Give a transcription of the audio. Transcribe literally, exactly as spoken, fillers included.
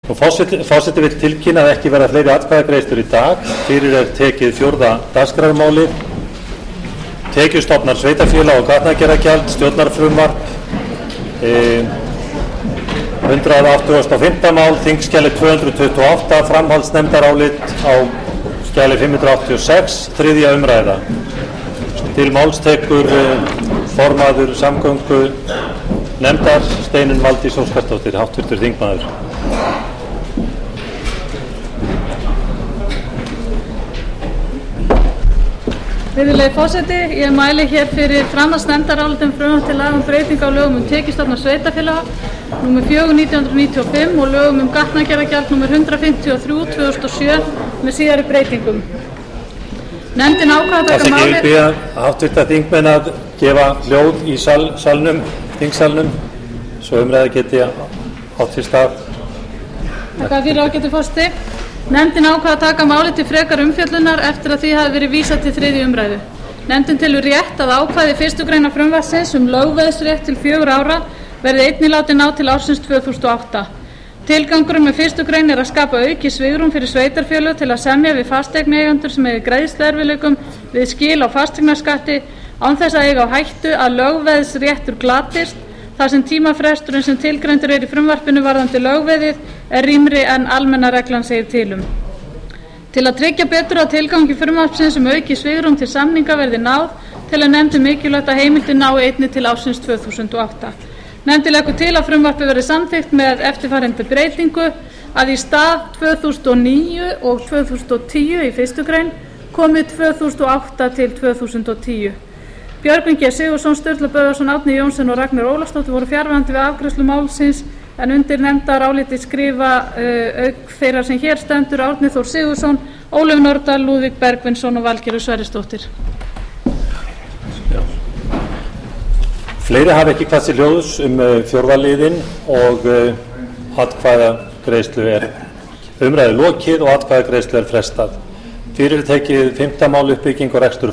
Forseti, forseti vill tilkynna að ekki verða fleiri atkvæðagreiðslur í dag. Fyrir er tekið fjórða dagskrármálið, tekjustofnar sveitarfélaga og gatnagerðargjald, stjórnarfrumvarp, e, hundrað áttugasta og fimmta mál, þingskjali tvö hundruð tuttugu og átta, framhaldsnefndarálit á skjali fimm hundruð áttatíu og sex, þriðja umræða. Til máls tekur e, formaður samgöngu nefndar Steinunn Valdís Óskarsdóttir, háttvirtur þingmaður. Virðulegi forseti, ég mæli hér fyrir framhaldsnefndarálitum frumvarp til laga um breytingu á lögum um tekjustofna sveitarfélaga númer fjögur nítján hundruð níutíu og fimm og lögum um gatnagerðargjald númer hundrað fimmtíu og þrjú tvö þúsund og sjö með síðari breytingum. Nefndin ákvað að taka málið. Ég bið háttvirta þingmenn að gefa hljóð í sal, salnum, þingsalnum, svo umræða geti átt sér stað. Takk fyrir ágæti forseti. Nefndin ákvað að taka málið til frekar umfjöllunar eftir að því hafi verið vísað til þriðju umræðu. Nefndin telur rétt að ákvæði fyrstu grein frumvarpsins um lögveðsrétt til fjögur ára verði einnig látið ná til ársins tvö þúsund og átta. Tilgangurinn með fyrstu grein er að skapa aukið svigrúm fyrir sveitarfélög til að semja við fasteignaeigendur sem eiga greiðsluerfiðleikum við skil á fasteignaskatti án þess að eiga á hættu að lögveðsréttur glatist, þar sem tímafresturinn sem tilgreindur er í frumvarpinu varðandi lögveðið er rýmri en almenna reglan segir til um. Til að tryggja betur að tilgangi frumvarpsins um aukið svigrúm til samninga verði náð til að nefndin mikilvægt að heimildin nái einnig til ársins tvö þúsund og átta. Nefndin leggur til að frumvarpið verði samþykkt með eftirfarandi breytingu að í stað tvö þúsund og níu og tvö þúsund og tíu í fyrstu grein komi tvö þúsund og átta til tvö þúsund og tíu. Björgvin G. Sigurðsson, Sturla Böðvarsson, Árni Jónsson og Ragnar Ólafsdóttir voru fjarverandi við afgreiðslu málsins en undir nefndarálitið skrifa uh, auk þeirra sem hér stendur Árni Þór Sigurðsson, Ólöf Nordal, Lúðvík Bergvinsson og Valgerður Sverrisdóttir. Fleiri hafa ekki kvað sér hljóðs um uh, fjórða liðinn og uh, atkvæðagreiðslu er umræðu lokið og atkvæðagreiðslu er frestað. Fyrir tekið fimmta mál uppbygging og rekstur